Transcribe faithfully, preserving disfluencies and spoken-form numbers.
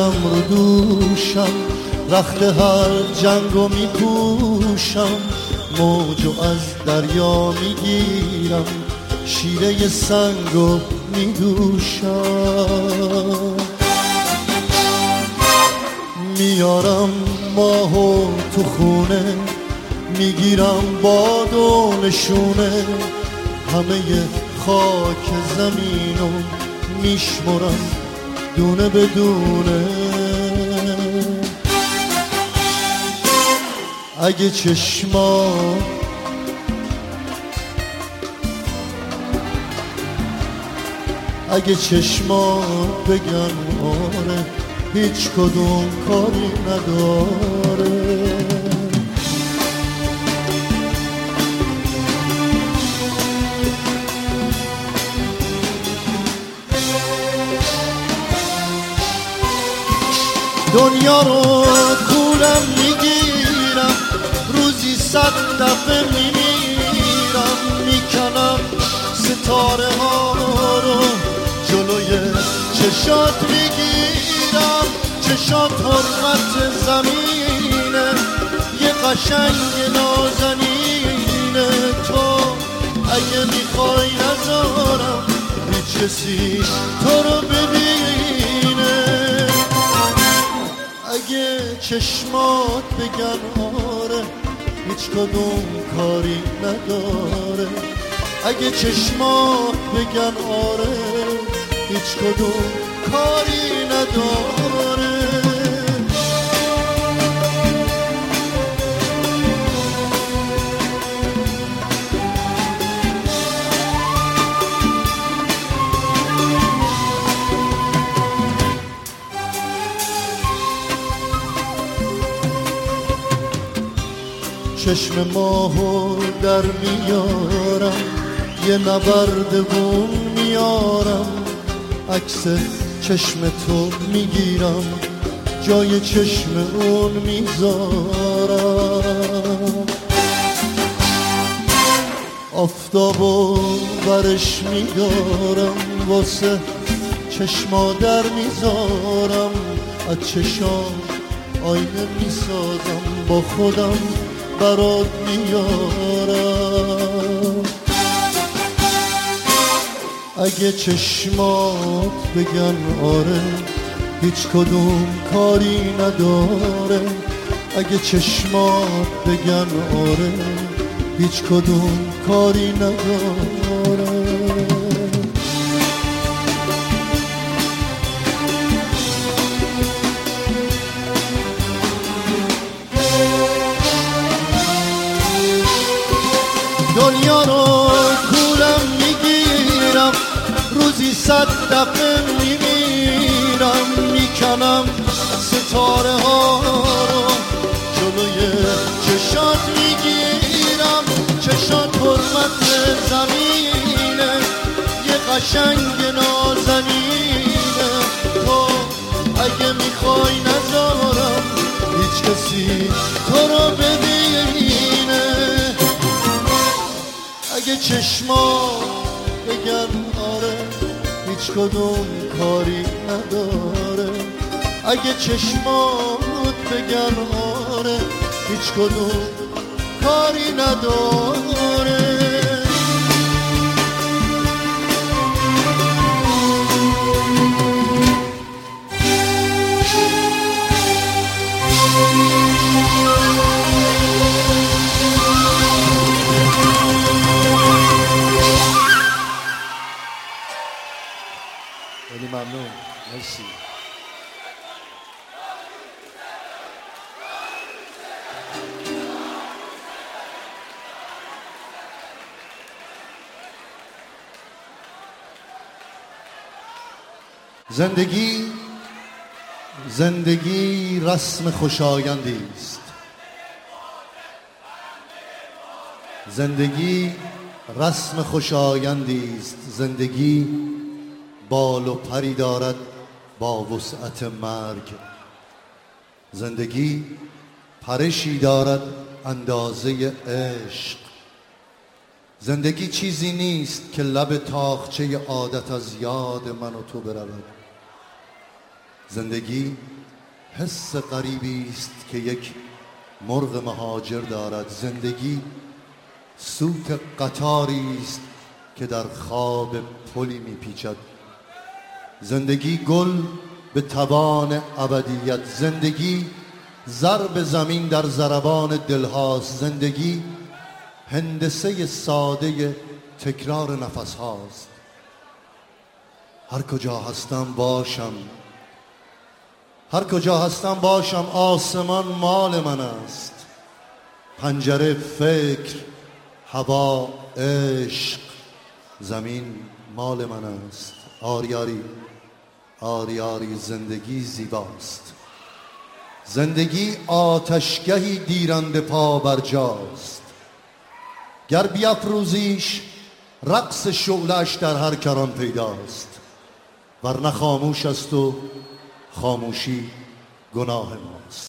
میارم رو دوشم، رخت هر جنگو میپوشم، موجو از دریا میگیرم، شیره سنگو میدوشم. میارم ماهو تو خونه، میگیرم باد و نشونه، همه خاک زمینو میشمرم دونه بدونه. اگه چشما اگه چشما بگن آره، هیچ کدوم کاری نداره. دنیا رو کولم میگیرم، روزی صد دفعه میمیرم، میکنم ستاره ها رو جلوی چشات میگیرم. چشات حرمت زمینه، یه قشنگ نازنینه، تو اگه میخوای نذارم هیچ کسی تو رو ببینه. اگه چشمات بگن آره، هیچ کدوم کاری نداره. اگه چشمات بگن آره، هیچ کدوم کاری نداره. چشم ماهو در میارم، یه نبرد بون میارم، عکس چشم تو میگیرم، جای چشم اون میذارم. آفتابو برش میدارم، واسه چشما در میذارم، از چشام آینه میسازم، با خودم برات میارم. اگه چشمات بگن آره، هیچ کدوم کاری نداره. اگه چشمات بگن آره، هیچ کدوم کاری نداره. دنیا رو کولم میگیرم، روزی صد دفعه میمیرم، میکنم ستاره ها رو جلوی چشات میگیرم. چشات حرمت زمینه، یه قشنگ نازنینه، تو اگه میخوای نذارم هیچ کسی تو رو ببینه. اگه چشما بگن آره، هیچ کدوم کاری نداره. اگه چشمات بگن آره، هیچ کدوم کاری نداره. خیلی ممنون، مرسی. زندگی زندگی رسم خوشایندی است. زندگی رسم خوشایندی است. زندگی بال و پری دارد با وسعت مرگ. زندگی پرشی دارد اندازه عشق. زندگی چیزی نیست که لب تاقچه عادت از یاد من و تو برود. زندگی حس غریبی است که یک مرغ مهاجر دارد. زندگی سوت قطاری است که در خواب پلی میپیچد. زندگی گل به توان ابدیت، زندگی ضرب زمین در ضربان دلهاست. زندگی هندسه ساده تکرار نفس هاست. هر کجا هستم باشم، هر کجا هستم باشم، آسمان مال من است. پنجره فکر، هوا عشق، زمین مال من است. آریاری آریاری زندگی زیباست. زندگی آتشگهی دیرنده پا بر جاست. گر بیفروزیش رقص شعله‌اش در هر کران پیداست. ورنه خاموش است و خاموشی گناه ماست.